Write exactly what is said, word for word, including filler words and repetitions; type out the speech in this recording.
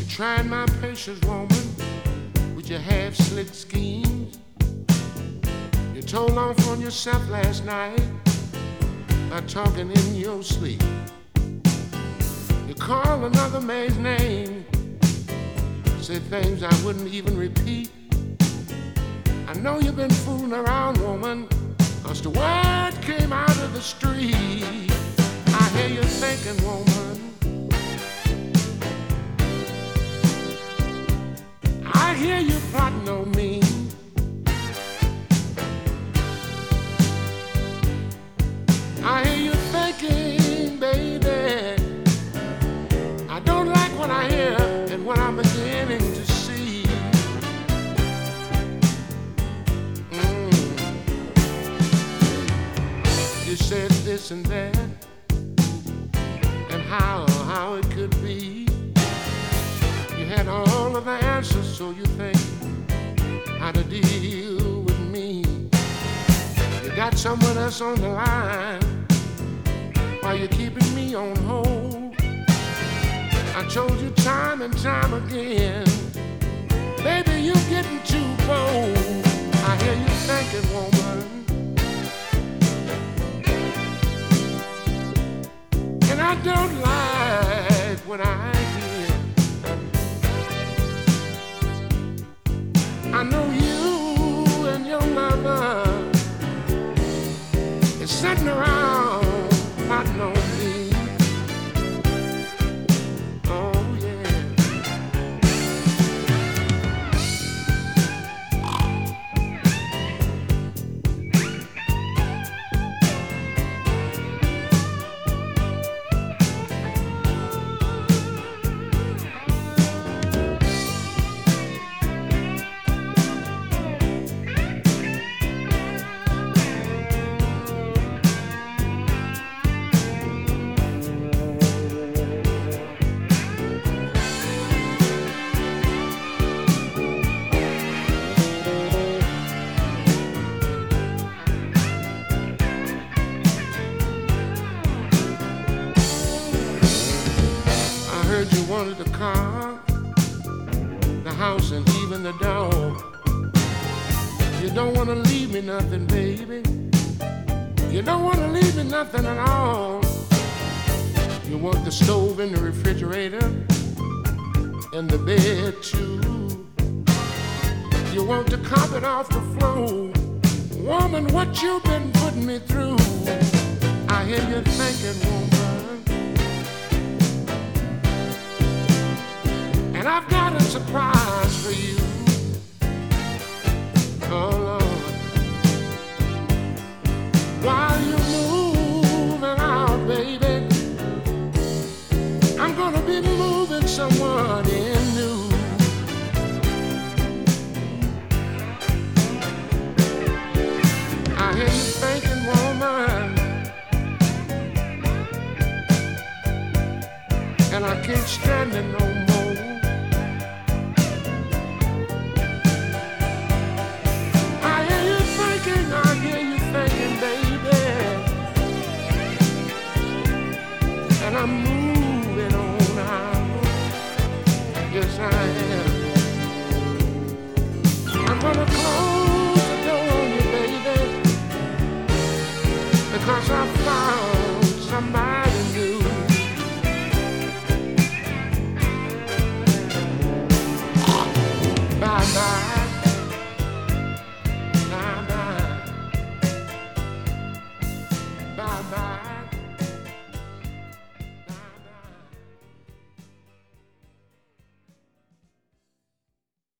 Trying my patience, woman, with your half-slick schemes. You told off on yourself last night by talking in your sleep. You call another man's name, say things I wouldn't even repeat. I know you've been fooling around, woman, 'cause the word came out of the street. I hear you thinking, woman, I hear you plotting on me. I hear you thinking, baby, I don't like what I hear and what I'm beginning to see. Mm. You said this and that, and how, how it could be. You had all of the answers, so you think how to deal with me. You got someone else on the line while you're keeping me on hold. I told you time and time again, baby, you're getting too bold. I hear you thinking, woman, and I don't like what I hear. I know you and your mother is sitting around plotting on me. Oh yeah. You wanted the car, the house, and even the dog. You don't want to leave me nothing, baby. You don't want to leave me nothing at all. You want the stove and the refrigerator and the bed too. You want the carpet off the floor. Woman, what you been putting me through? I hear you thinking, woman, and I've got a surprise for you. Oh Lord, while you're moving out, baby, I'm gonna be moving someone in new. I hear you thinking, woman, and I can't stand it no more. And I'm moving on out. Yes, I am. I'm gonna close the door on you, baby, because I found somebody new. Bye bye. Bye bye. Bye bye.